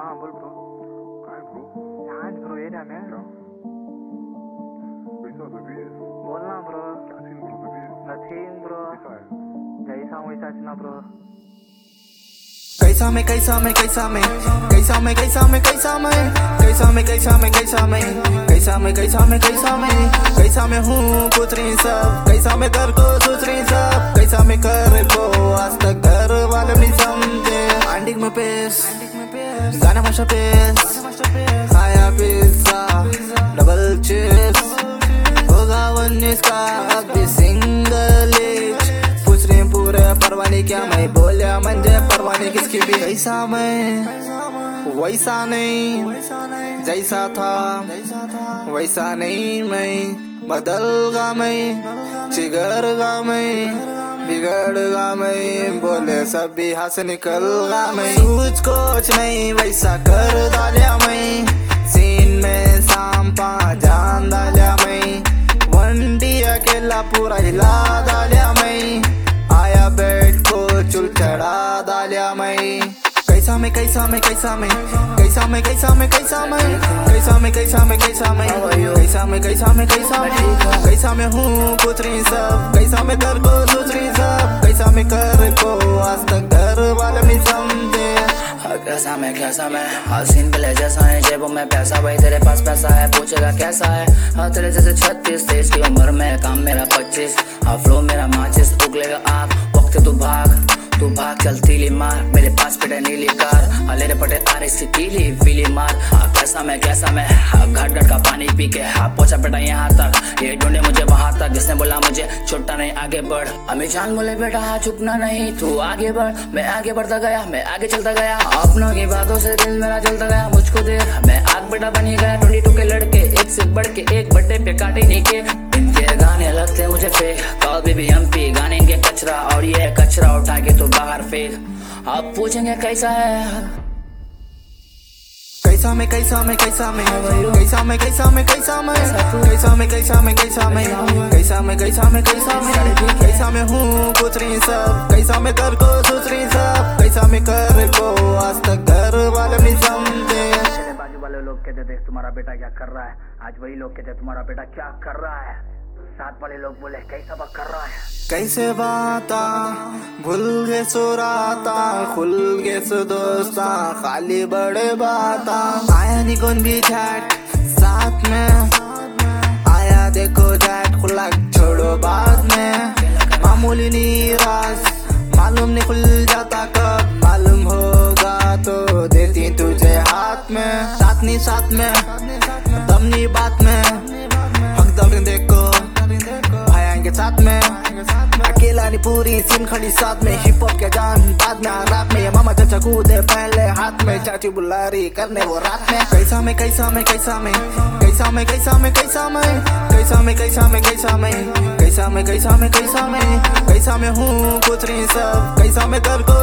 हाँ बोल ब्रो. काय ब्रो? आज ब्रो एरिया में क्या? कैसा बेबी? बोल ना ब्रो. क्या scene bro baby? Nothing bro. कैसा है? जैसा हूँ वैसा ना ब्रो. कैसा मैं कैसा मैं कैसा मैं कैसा मैं कैसा मैं कैसा मैं कैसा मैं कैसा मैं कैसा मैं कैसा मैं कैसा मैं कैसा मैं कैसा मैं हूँ पूछ रही सब कैसा मैं घर को सोच रही सब कैसा मैं कर को आज तक घर वाले नहीं समझे अंडिक में पेस गाना माशा पेस खाया पिज्जा डबल चिप्स होगा 19 का अभी सिंगल एज पूछ रही पूरे परवाने क्या मैं बोलिया मंजे परवाने किसकी भी ऐसा मैं वैसा नहीं जैसा था वैसा नहीं मैं बदलगा मैं चिगरगा मैं बिगड़गा मैं बोले सब भी हाथ से निकलगा मैं कुछ कुछ नहीं वैसा कर डालिया मैं सीन में सांपा जान डालिया मैं वंडी अकेला पूरा हिला डालिया मैं आया बेड को चुल चढ़ा डालिया मैं कैसा मैं कैसा मैं कैसा मैं कैसा मैं कैसा मैं कैसा मैं कैसा मैं कैसा मैं कैसा मैं कैसा मैं कैसा मैं कैसा मैं कैसा मैं हूँ पूछ रही सब कैसा मैं घर को सोच रही सब कैसा मैं कर को आज तक घर वाले नहीं समझे कैसा मैं हर सीन पहले जैसा है जेबों में पैसा भाई तेरे पास पैसा है पूछेगा कैसा है हाँ तेरे जैसे 36 तेज की उम्र में काम मेरा 25 हाँ फ्लो मेरा माचिस उगलेगा आग वक्त तू भाग चल तीली मार मेरे पास पेटे नीली कार हाँ ले रे पटे तारे इसकी पीली पीली मार हाँ कैसा मैं हाँ घट का पानी पी के हाँ पहुंचा बेटा यहाँ तक ये ढूंढे मुझे वहां तक जिसने बोला मुझे छोटा नहीं आगे बढ़ अमी जान बोले बेटा हाँ चुकना नहीं तू आगे बढ़ मैं आगे बढ़ता गया मैं आगे चलता गया अपनों की बातों से दिल मेरा जलता गया मुझको देर मैं आग बेटा बनी गया 22 के लड़के एक से बढ़ के एक बड्डे पे काटे नहीं के इनके गाने लगते मुझे फेक कभी भी एमपी गाने के कचरा और ये कचरा उठा के तो बाहर फेंक आप पूछेंगे कैसा है कैसा मैं कैसा मैं कैसा मैं कैसा मैं कैसा मैं कैसा मैं कैसा मैं कैसा मैं कैसा मैं कैसा मैं कैसा मैं कैसा मैं कैसा मैं हूँ पूछ रही सब कैसा मैं घर को सोच रही सब कैसा मैं कर को आज तक घर वाले नहीं समझे तेरे बाजू वाले लोग कहते देख तुम्हारा बेटा क्या कर रहा है. आज वही लोग कहते तुम्हारा बेटा क्या कर रहा है. साथ वाले लोग बोले कैसा बात कर रहा है. कैसे बाता भूल गए सुराता खुल गए सो दोस्ता खाली बड़े बाता आया नहीं कौन भी चैट साथ में आया देखो चैट खुला छोड़ो बाद में मामूली निराश मालूम नहीं खुल जाता कब मालूम होगा तो देती तुझे हाथ में साथ में दम नहीं बात में हक दम देखो आएंगे साथ में अकेला नहीं पूरी सीन खड़ी साथ में हिप हॉप के जान बाद में रात में मामा चाचा कूदे पहले हाथ में चाची बुलारी करने वो रात में कैसा मैं कैसा मैं कैसा मैं कैसा मैं कैसा मैं कैसा मैं कैसा मैं कैसा मैं कैसा मैं कैसा मैं कैसा मैं कैसा मैं कैसा मैं हूँ पूछ रही सब कैसा मैं घर को